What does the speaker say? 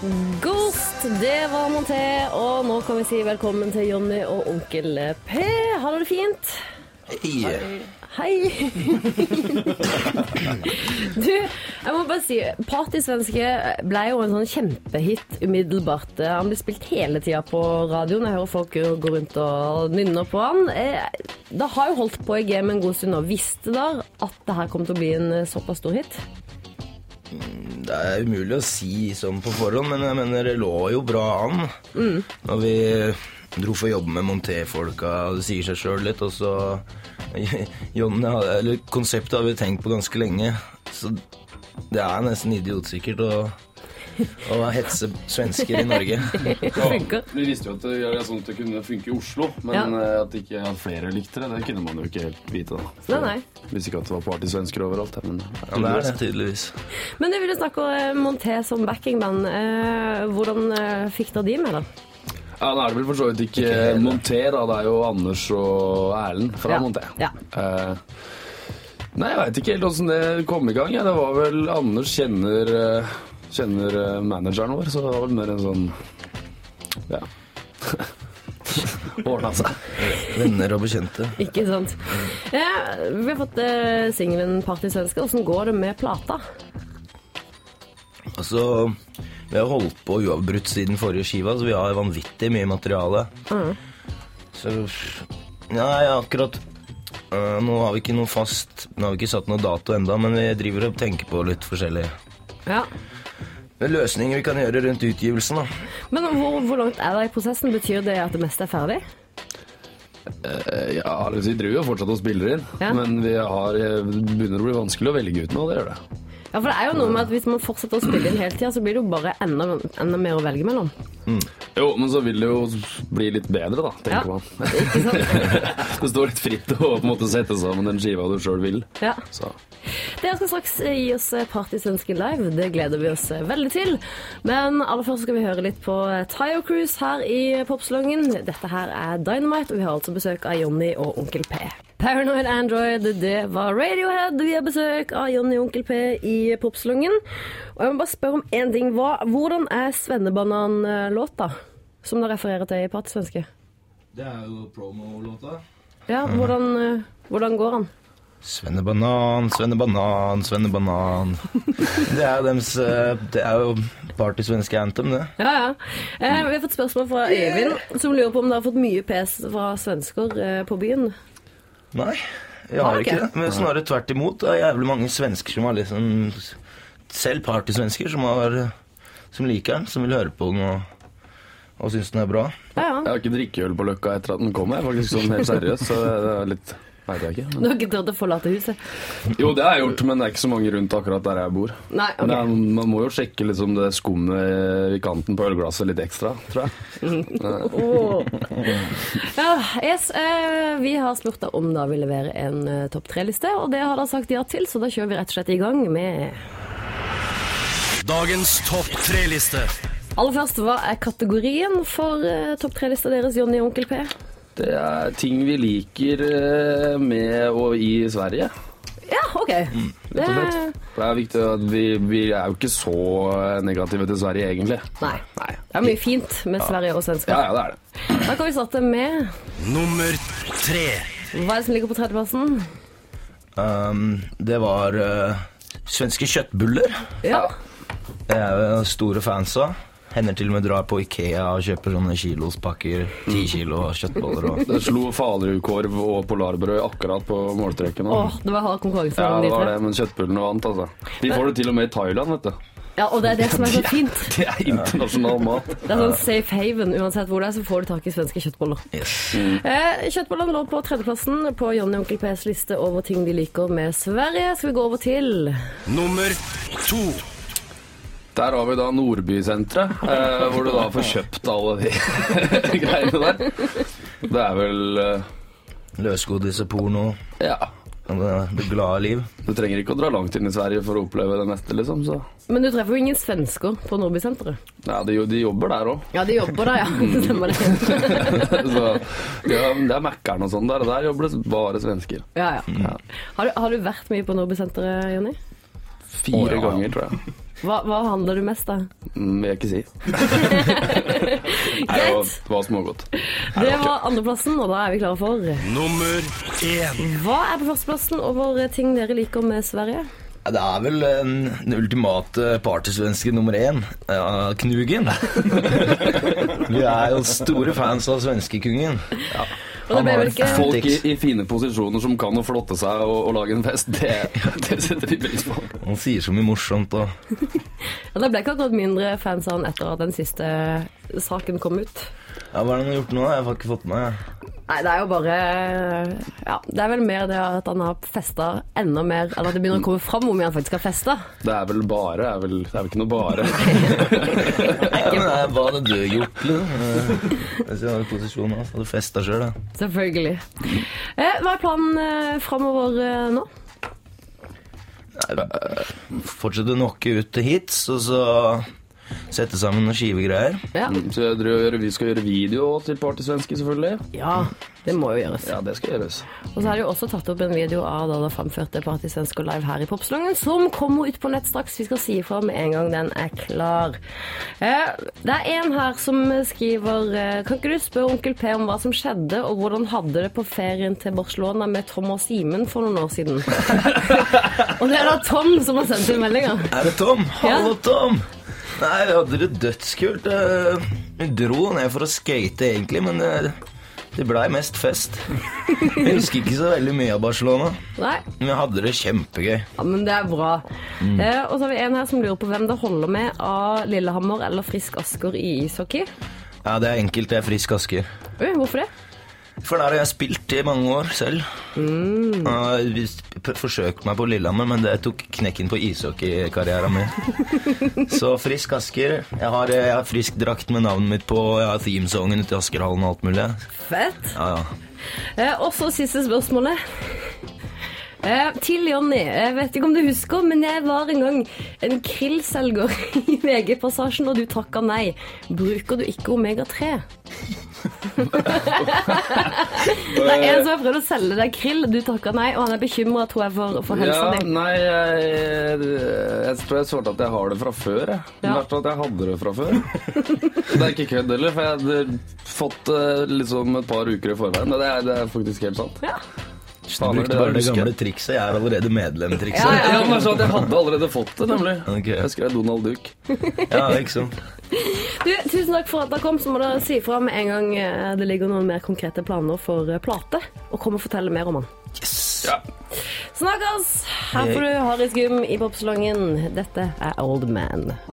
Ghost, det var Monté, og nå kan vi si velkommen til Jonny og onkel P. Har du det fint? Hei. Du, jeg må bare si, Partysvenske ble jo en sånn kjempehit umiddelbart. Han blir spilt hele tiden på radioen. Jeg hører folk gå rundt og nynner på han. Det har jo holdt på i game en god stund nå. Visste dere at det her kom til å bli en såpass stor hit? Det er umulig å si sånn på forhånd, men jeg mener det lå jo bra an. Når vi dro for å jobbe med Monté-folka, det sier seg selv litt, og så konseptet har vi tenkt på ganske lenge, så det er nesten idiotsikkert å hetse svensker i Norge. Ja, vi visste jo at det er sånn at det kunne funke i Oslo, men at ikke flere likte det kunne man jo ikke helt vite da. Nei. Hvis ikke at det var partysvensker overalt. Men ja, det er det tydeligvis. Men jeg ville snakke om Monté som backingband. Hvordan fikk dere de med da? Ja, nå er det vel for så vidt ikke Monté da, det er jo Anders og Erlend fra Monté. Ja. Nei, jeg vet ikke helt hvordan det kom i gang. Ja, det var vel Anders kjenner manageren vår, så det var vel mer en sånn ordnet seg. Venner og bekjente. Ikke sant. Vi har fått singelen Partysvenske. Hvordan går det med plata? Altså, vi har holdt på uavbrutt siden forrige skiva, så vi har vanvittig mye materiale. Så, akkurat nå har vi ikke noe fast, nå har vi ikke satt noe dato enda, men vi driver og tenker på litt forskjellig. Ja. Det er løsninger vi kan gjøre rundt utgivelsen da. Men hvor langt er det i prosessen? Betyr det at det meste er ferdig? Vi driver jo fortsatt og spiller inn, men det begynner å bli vanskelig å velge ut nå, det gjør det. Ja, for det er jo noe med at hvis man fortsetter å spille inn hele tiden, så blir det jo bare enda mer å velge mellom. Jo, men så vil det jo bli litt bedre da, tenker man. Ikke sant? Det står litt fritt å på en måte sette sammen den skiva du selv vil. Ja. Så. Dere skal straks gi oss Partysvenske live, det gleder vi oss veldig til. Men aller først skal vi høre litt på Taio Cruz her i Popsalongen. Dette her er Dynamite, og vi har altså besøk av Jonny og onkel P. Paranoid Android, det var Radiohead. Vi har besøk av Jonny og onkel P i Popsalongen. Og jeg må bare spørre om en ting. Hvordan er Svennebanan-låta, som dere refererer til i Partysvenske? Det er jo promo-låta. Ja, hvordan går han? Svennebanan, Svennebanan, Svennebanan. Det er jo partysvenske anthem, det. Ja. Vi har fått spørsmål fra Eivind, som lurer på om dere har fått mye pes fra svensker på byen. Nei, jeg har ikke det. Men snarere tvert imot. Det er jævlig mange svensker som har liksom, selv partysvensker som liker den, som vil høre på den og synes den er bra. Jeg har ikke drikkeøl på Løkka etter at den kom, jeg faktisk sånn helt seriøst, så det er litt... Vet jeg ikke. Du har ikke tørt å forlate huset? Jo, det har jeg gjort, men det er ikke så mange rundt akkurat der jeg bor. Nei, ok. Man må jo sjekke liksom det skummet i kanten på ølglasset litt ekstra, tror jeg. Vi har spurt deg om da vi leverer en topp 3-liste, og det har dere sagt ja til, så da kjører vi rett og slett i gang med dagens topp 3-liste. Aller først, hva er kategorien for topp 3-lista deres, Jonny og onkel P? Det er ting vi liker med og i Sverige. Ja, ok. Det er viktig at vi er jo ikke så negative til Sverige, egentlig. Nei. Det er mye fint med Sverige og svensker. Ja, det er det. Da kan vi starte med nummer 3. Hva er det som ligger på tredjeplassen? Det var svenske kjøttbuller. Ja. Jeg er jo store fans av. Hender til og med drar på Ikea og kjøper sånne kilospakker, 10 kilo kjøttboller. Det slo falukorv og polarbrød akkurat på måltrekken. Det var hard konkurranse. Ja, det var det, men kjøttbullene vant, altså. De får det til og med i Thailand, vet du. Ja, og det er det som er så fint. Det er internasjonal mat. Det er sånn safe haven, uansett hvor det er, så får du tak i svenske kjøttboller. Yes. Kjøttbollene lå på tredjeplassen på Jonny og onkel P's liste over ting de liker med Sverige. Skal vi gå over til nummer 2. Der har vi da Nordbysentret, hvor du da får kjøpt alle de greiene der. Det er vel løsgodis og porno. Ja. Det glade liv. Du trenger ikke å dra langt inn i Sverige for å oppleve det meste, liksom. Så. Men du treffer jo ingen svensker på Nordbysentret. Ja, de jobber der også. Ja, de jobber der, ja. Det stemmer det. Så, det er Mækkern og sånn der, og der jobber det bare svensker. Ja. Har du vært mye på Nordbysentret, Jonny? 4 ganger, tror jeg. Hva handler du mest da? Vil jeg ikke si. Nei, det var smågodt. Det var andreplassen, og da er vi klare for Nummer 1. Hva er på førsteplassen over ting dere liker med Sverige? Det er vel den ultimate partysvenske nummer 1. Ja, Knugen. Vi er jo store fans av svenskekungen. Ja. Folk i fine posisjoner som kan å flotte seg og lage en fest, det setter de pris på. Han sier så mye morsomt. Og... Ja, det ble ikke akkurat mindre fans av han etter at den siste saken kom ut. Ja, hva er det han har gjort nå? Jeg har ikke fått med. Nei, det er jo bare... Ja, det er vel mer det at han har festet enda mer, eller at det begynner å komme frem hvor mye han faktisk har festet. Det er vel bare, det er vel ikke noe bare. Hva hadde du gjort, hvis jeg hadde posisjonen, så hadde du festet selv, da. Selvfølgelig. Hva er planen fremover nå? Fortsette å knocke ut hits, og så... sette sammen noen skivegreier. Ja. Så vi skal gjøre video til partysvenske, selvfølgelig. Ja, det må jo gjøres. Ja, det skal gjøres. Og så har de jo også tatt opp en video av da det framførte partysvenske live her i Popslungen, som kommer ut på nett straks. Vi skal si ifra med en gang den er klar. Det er en her som skriver: kan ikke du spørre onkel P om hva som skjedde, og hvordan hadde det på ferien til Barcelona med Tom og Simen for noen år siden? Og det er da Tom som har sendt inn meldinger. Er det Tom? Hallo, Tom! Nei, vi hadde det dødskult. Vi dro ned for å skate egentlig, men det ble mest fest. Jeg husker ikke så veldig mye av Barcelona. Nei. Men vi hadde det kjempegøy. Ja, men det er bra. Og så har vi en her som lurer på hvem det holder med av Lillehammer eller Frisk Asker i ishockey. Ja, det er enkelt. Det er Frisk Asker. Hvorfor det? For der har jeg spilt i mange år selv. Jeg forsøkte meg på Lillehammer, men det tok knekken på ishockey-karrieren min. Så Frisk Asker. Jeg har frisk drakt med navnet mitt på. Jeg har themesongen til Askerhallen og alt mulig. Fett. Ja. Og så siste spørsmålet. Til Jonny, jeg vet ikke om du husker, men jeg var en gang en krillselger i VG-passasjen, og du takket nei. Bruker du ikke Omega-3? Det er en som har prøvd å selge deg krill, du takket nei, og han er bekymret, tror jeg, for helsa di. Ja, nei, jeg tror jeg svarte at jeg har det fra før, jeg. I hvert fall at jeg hadde det fra før. Det er ikke kødd heller, for jeg hadde fått liksom et par uker i forveien, men det er faktisk helt sant. Ja. Du brukte bare det gamle trikset. Jeg er allerede medlem-trikset. Ja, men så at jeg hadde allerede fått det, nemlig. Okay. Jeg skrev Donald Duck. Ja, ikke sant. Du, tusen takk for at dere kom, så må dere si fra med en gang det ligger noen mer konkrete planer for plate, og kom og fortelle mer om den. Yes! Ja. Snakkes! Her får du Harris Gym i Popsalongen. Dette er Old Man.